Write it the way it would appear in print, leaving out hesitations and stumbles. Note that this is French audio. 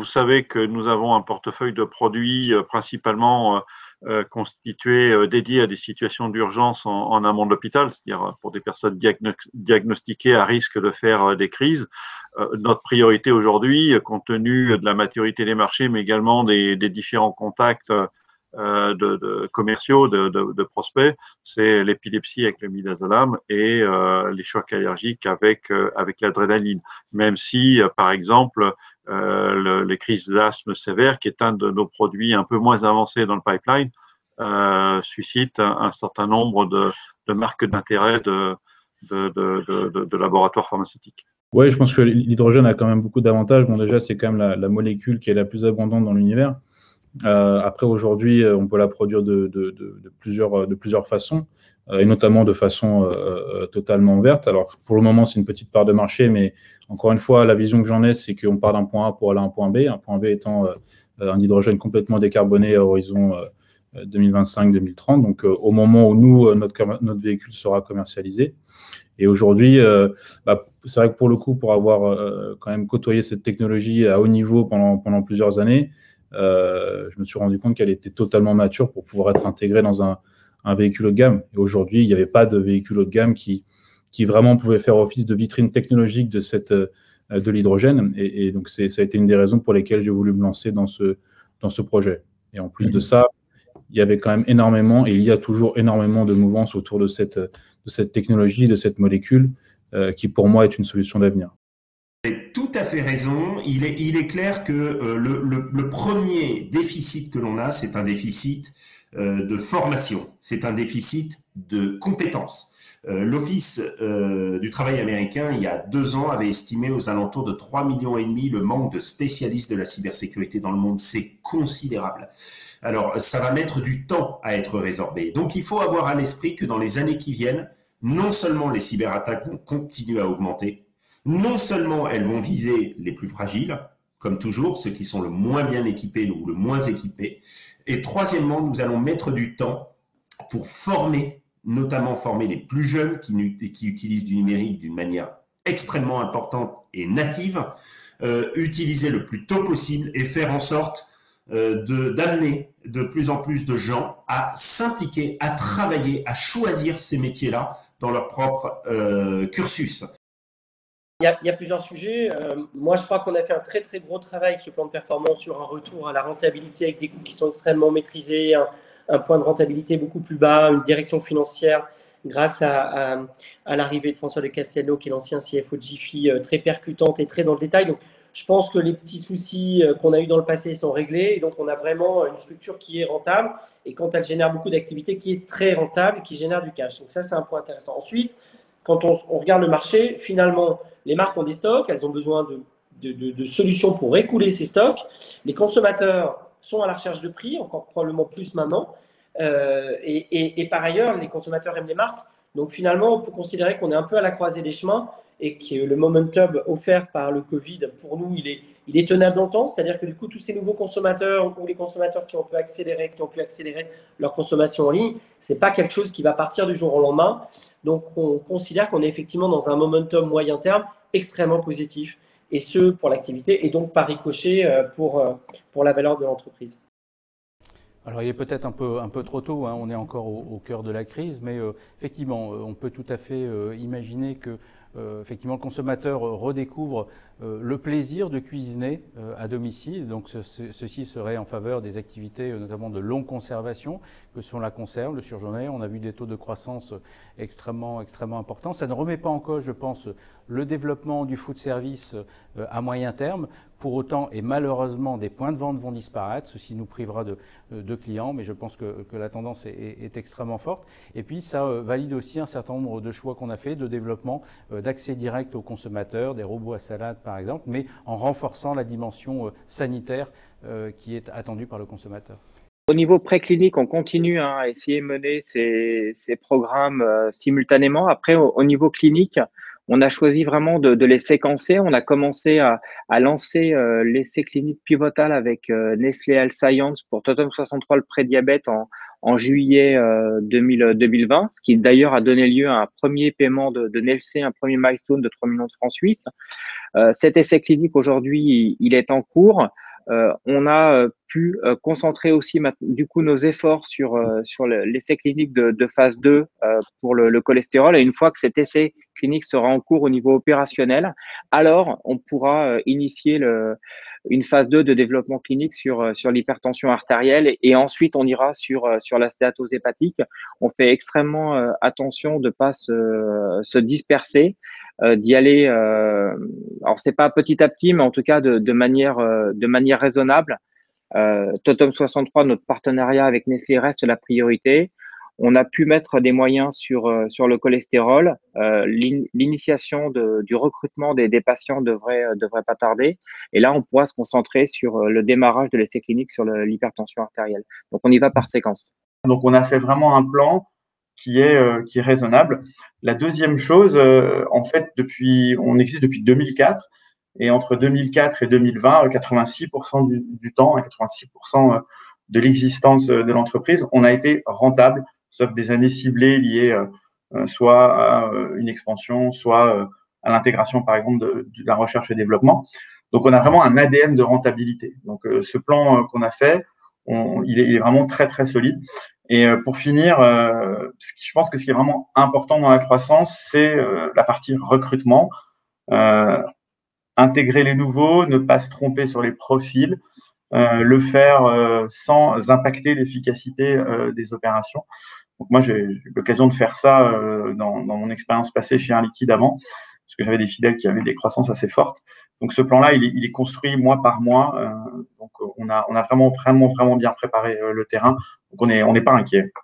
vous savez que nous avons un portefeuille de produits principalement dédiés à des situations d'urgence en amont de l'hôpital, c'est-à-dire pour des personnes diagnostiquées à risque de faire des crises. Notre priorité aujourd'hui, compte tenu de la maturité des marchés, mais également des différents contacts de commerciaux, de prospects, c'est l'épilepsie avec le midazolam et les chocs allergiques avec l'adrénaline. Même si, par exemple, les crises d'asthme sévère, qui est un de nos produits un peu moins avancés dans le pipeline, suscite un certain nombre de marques d'intérêt de laboratoires pharmaceutiques. Oui, je pense que l'hydrogène a quand même beaucoup d'avantages. Bon, déjà, c'est quand même la molécule qui est la plus abondante dans l'univers. Après, aujourd'hui, on peut la produire de plusieurs façons, et notamment de façon totalement verte. Alors, pour le moment, c'est une petite part de marché, mais encore une fois, la vision que j'en ai, c'est qu'on part d'un point A pour aller à un point B. Un point B étant un hydrogène complètement décarboné à horizon 2025-2030. Donc, au moment où notre véhicule sera commercialisé. Et aujourd'hui, c'est vrai que pour le coup, pour avoir quand même côtoyé cette technologie à haut niveau pendant plusieurs années, je me suis rendu compte qu'elle était totalement mature pour pouvoir être intégrée dans un véhicule haut de gamme. Et aujourd'hui, il n'y avait pas de véhicule haut de gamme qui vraiment pouvait faire office de vitrine technologique de l'hydrogène. Et donc, ça a été une des raisons pour lesquelles j'ai voulu me lancer dans ce projet. Et en plus de ça, il y avait quand même énormément, et il y a toujours énormément de mouvance autour de cette technologie, de cette molécule, qui pour moi est une solution d'avenir. Vous avez tout à fait raison. Il est clair que le premier déficit que l'on a, c'est un déficit de formation, c'est un déficit de compétences. L'Office du travail américain, il y a 2 ans, avait estimé aux alentours de 3,5 millions le manque de spécialistes de la cybersécurité dans le monde. C'est considérable. Alors, ça va mettre du temps à être résorbé. Donc, il faut avoir à l'esprit que dans les années qui viennent, non seulement les cyberattaques vont continuer à augmenter, non seulement elles vont viser les plus fragiles, comme toujours, ceux qui sont le moins bien équipés ou le moins équipés, et troisièmement, nous allons mettre du temps pour notamment former les plus jeunes qui utilisent du numérique d'une manière extrêmement importante et native, utiliser le plus tôt possible et faire en sorte d'amener de plus en plus de gens à s'impliquer, à travailler, à choisir ces métiers-là dans leur propre cursus. Il y a plusieurs sujets. Moi, je crois qu'on a fait un très, très gros travail avec ce plan de performance sur un retour à la rentabilité avec des coûts qui sont extrêmement maîtrisés, un point de rentabilité beaucoup plus bas, une direction financière grâce à l'arrivée de François de Castello, qui est l'ancien CFO de Jiffy, très percutante et très dans le détail. Donc, je pense que les petits soucis qu'on a eu dans le passé sont réglés. Et donc, on a vraiment une structure qui est rentable et quand elle génère beaucoup d'activités, qui est très rentable et qui génère du cash. Donc, ça, c'est un point intéressant. Ensuite, quand on regarde le marché, finalement, les marques ont des stocks, elles ont besoin de solutions pour écouler ces stocks. Les consommateurs sont à la recherche de prix, encore probablement plus maintenant. Et par ailleurs, les consommateurs aiment les marques. Donc finalement, on peut considérer qu'on est un peu à la croisée des chemins et que le momentum offert par le Covid, pour nous, il est tenable dans le temps. C'est-à-dire que du coup, tous ces nouveaux consommateurs ou les consommateurs qui ont pu accélérer leur consommation en ligne, ce n'est pas quelque chose qui va partir du jour au lendemain. Donc, on considère qu'on est effectivement dans un momentum moyen terme extrêmement positif, et ce, pour l'activité, et donc par ricochet pour la valeur de l'entreprise. Alors, il est peut-être un peu trop tôt, hein, on est encore au cœur de la crise, mais effectivement, on peut tout à fait imaginer que effectivement, le consommateur redécouvre le plaisir de cuisiner à domicile. Donc, ceci serait en faveur des activités notamment de longue conservation, que sont la conserve, le surgelé. On a vu des taux de croissance extrêmement importants. Ça ne remet pas en cause, je pense, le développement du food service à moyen terme. Pour autant, et malheureusement, des points de vente vont disparaître. Ceci nous privera de clients, mais je pense que la tendance est extrêmement forte. Et puis, ça valide aussi un certain nombre de choix qu'on a fait de développement d'accès direct aux consommateurs, des robots à salade par exemple, mais en renforçant la dimension sanitaire qui est attendue par le consommateur. Au niveau préclinique, on continue à essayer de mener ces programmes simultanément. Après, au niveau clinique, on a choisi vraiment de les séquencer. On a commencé à lancer l'essai clinique pivotal avec Nestlé Health Science pour Totem 63, le prédiabète, en juillet 2020, ce qui d'ailleurs a donné lieu à un premier paiement de Nestlé, un premier milestone de 3 millions de francs suisses. Cet essai clinique aujourd'hui, il est en cours. On a pu concentrer aussi du coup nos efforts sur l'essai clinique de phase 2 pour le cholestérol. Et une fois que cet essai clinique sera en cours au niveau opérationnel, alors on pourra initier une phase 2 de développement clinique sur l'hypertension artérielle et ensuite on ira sur la stéatose hépatique. On fait extrêmement attention de ne pas se disperser, d'y aller, alors c'est pas petit à petit, mais en tout cas de manière raisonnable. Totem 63, notre partenariat avec Nestlé reste la priorité. On a pu mettre des moyens sur le cholestérol. L'initiation du recrutement des patients devrait pas tarder. Et là, on pourra se concentrer sur le démarrage de l'essai clinique sur l'hypertension artérielle. Donc, on y va par séquence. Donc, on a fait vraiment un plan qui est raisonnable. La deuxième chose, en fait, on existe depuis 2004. Et entre 2004 et 2020, 86% du temps, 86% de l'existence de l'entreprise, on a été rentable, sauf des années ciblées liées soit à une expansion, soit à l'intégration, par exemple, de la recherche et développement. Donc, on a vraiment un ADN de rentabilité. Donc, ce plan qu'on a fait, il est vraiment très, très solide. Et pour finir, je pense que ce qui est vraiment important dans la croissance, c'est la partie recrutement. Intégrer les nouveaux, ne pas se tromper sur les profils, le faire sans impacter l'efficacité des opérations. Donc moi, j'ai eu l'occasion de faire ça dans mon expérience passée chez Air Liquide avant, parce que j'avais des filiales qui avaient des croissances assez fortes. Donc ce plan-là, il est construit mois par mois. Donc on a vraiment bien préparé le terrain. Donc on n'est pas inquiet.